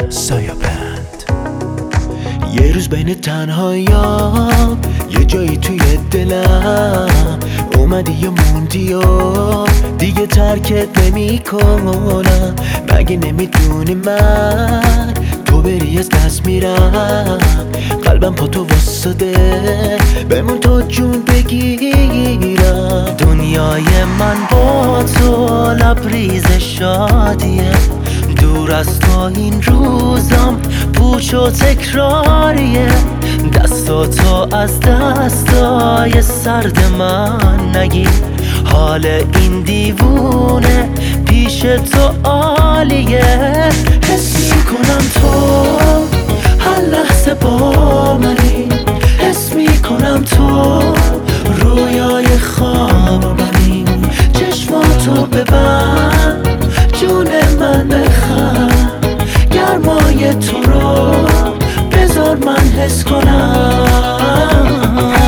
سایابند. یه روز بین تنهاییام یه جایی توی دلم اومدی یا موندی و دیگه ترکت نمی کنم. مگه نمیدونی من تو بری از دست میرم، قلبم پا تو واسده بمون تا جون بگیرم. دنیای من با تو لبریز شادیه، دور از تو این روزم پوچ و تکراریه. دستاتو از دستای سرد من نگیر، حال این دیوونه پیش تو عالیه. حس میکنم تو هر لحظه با منی، حس میکنم تو رویای خواب منی. چشماتو ببند جون من بخند، گرمای تو رو بذار من حس کنم.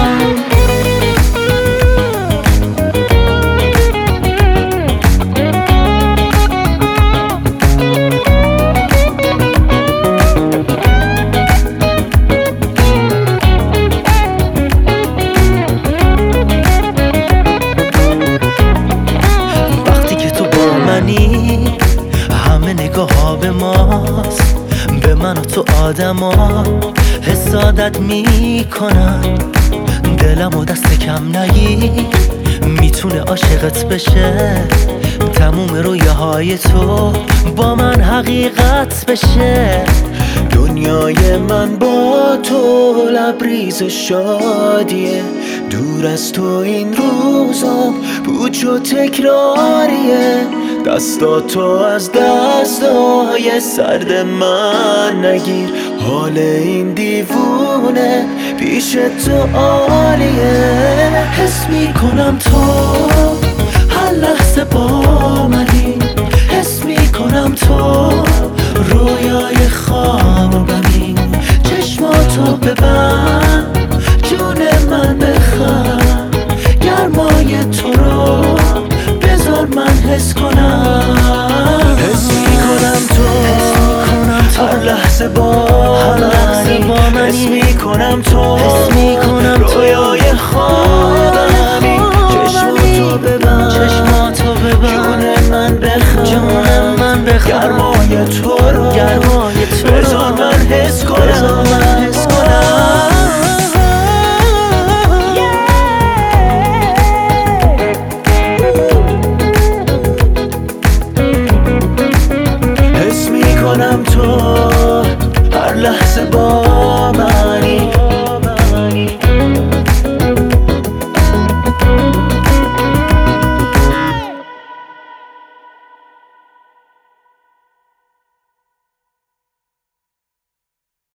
همه نگاه ها به ماست، به من و تو آدما حسادت میکنن. دلم و دست کم نگیر، میتونه عاشقت بشه. تموم رویاهای تو با من حقیقت بشه. دنیای من با تو لبریز شادیه، دور از تو این روزم پوچ و تکراریه. دستاتو از دستای سرد من نگیر، حال این دیوونه پیش تو عالیه. حس میکنم تو هر لحظه با منی، حس میکنم تو رویای خوابمی. چشماتو ببند جون من بخند، گرمای تو رو بذار من حس کنم. حس میکنم تو هر لحظه با منی، حس میکنم تو رویای خوابمی. چشماتو ببند جون من بخند، گرمای تو رو بذار من حس کنم. حس میکنم تو هر لحظه